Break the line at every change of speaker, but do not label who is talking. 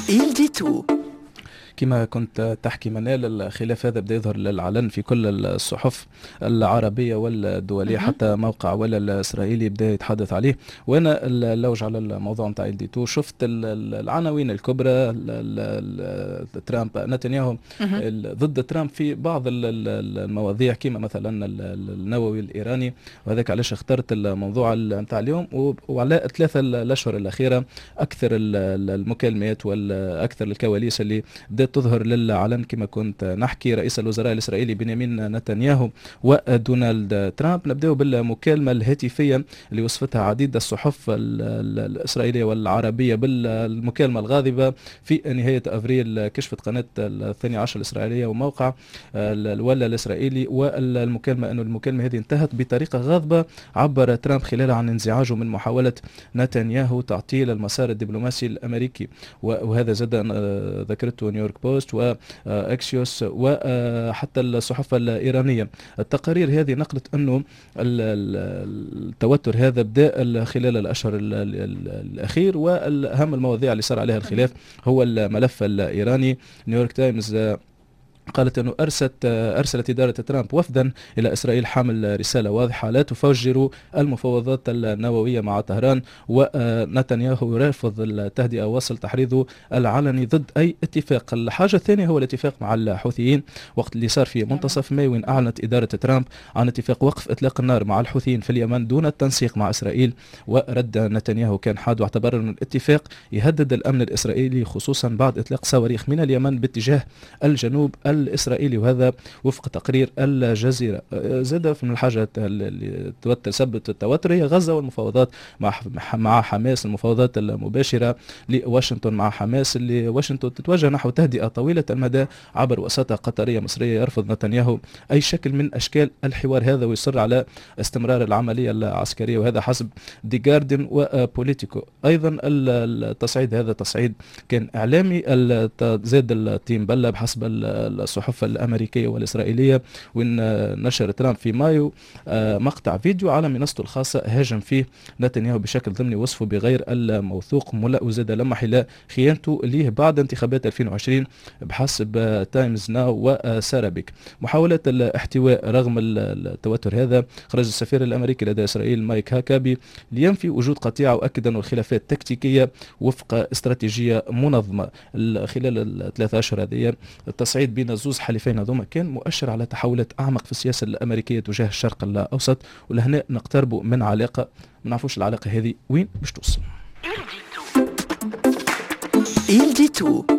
Il dit tout.
كما كنت تحكي منال، الخلاف هذا بدا يظهر للعلن في كل الصحف العربية والدولية، حتى موقع ولا الإسرائيلي بدا يتحدث عليه. وأنا اللوج على الموضوع نتاع LD2 شفت العناوين الكبرى، ترامب نتنياهو ضد ترامب في بعض المواضيع كما مثلا النووي الإيراني، وهذاك علاش اخترت الموضوع نتاع اليوم. وعلى 3 الأشهر الأخيرة أكثر المكالمات والأكثر الكواليس اللي بدأت تظهر للعلن كما كنت نحكي رئيس الوزراء الإسرائيلي بنيامين نتنياهو ودونالد ترامب. نبدأ بالمكالمة الهاتفية اللي وصفتها عديد الصحف الإسرائيلية والعربية بالمكالمة الغاضبة في نهاية أفريل، كشفت قناة 12 الإسرائيلية وموقع الولا الإسرائيلي. والمكالمة أنه المكالمة هذه انتهت بطريقة غاضبة، عبر ترامب خلالها عن انزعاجه من محاولة نتنياهو تعطيل المسار الدبلوماسي الأمريكي. وهذا زاد ذكرته نيويورك بوست واكسيوس وحتى الصحف الإيرانية. التقارير هذه نقلت أنه التوتر هذا بدأ خلال الأشهر الأخير، والأهم المواضيع اللي صار عليها الخلاف هو الملف الإيراني. نيويورك تايمز قالت أنه أرسلت إدارة ترامب وفدا إلى إسرائيل حامل رسالة واضحة: لا تفجروا المفاوضات النووية مع طهران. ونتنياهو يرفض التهدئة ووصل تحريضه العلني ضد أي اتفاق. الحاجة الثانية هو الاتفاق مع الحوثيين، وقت اللي صار في منتصف مايو وين أعلنت إدارة ترامب عن اتفاق وقف إطلاق النار مع الحوثيين في اليمن دون التنسيق مع إسرائيل. ورد نتنياهو كان حاد واعتبر أن الاتفاق يهدد الأمن الإسرائيلي، خصوصا بعد إطلاق صواريخ من اليمن باتجاه الجنوب الإسرائيلي، وهذا وفق تقرير الجزيرة. زاد من الحاجة اللي سبت التوتر هي غزة والمفاوضات مع حماس، المفاوضات المباشرة لواشنطن مع حماس، اللي واشنطن تتوجه نحو تهدئة طويلة المدى عبر وساطة قطرية مصرية. يرفض نتنياهو أي شكل من أشكال الحوار هذا ويصر على استمرار العملية العسكرية، وهذا حسب دي جاردن وبوليتيكو. أيضا التصعيد هذا تصعيد كان إعلامي، زاد التيم بلة بحسب الصحف الأمريكية والإسرائيلية، وإن نشر ترامب في مايو مقطع فيديو على منصته الخاصة هاجم فيه نتنياهو بشكل ضمني، وصفه بغير الموثوق وزاد لمح إلى خيانته ليه بعد انتخابات 2020 بحسب تايمز ناو وسارابيك. محاولة الاحتواء رغم التوتر هذا، خرج السفير الأمريكي لدى إسرائيل مايك هاكابي لينفي وجود قطيعة، وأكد أن الخلافات تكتيكية وفق استراتيجية منظمة. خلال ال3 أشهر هذه التصعيد بين الزوز حليفين هذوما كان مؤشر على تحولات أعمق في السياسة الأمريكية تجاه الشرق الأوسط، ولهنا نقتربوا من علاقة ما نعرفوش العلاقة هذه وين باش توصل.
Il dit tout.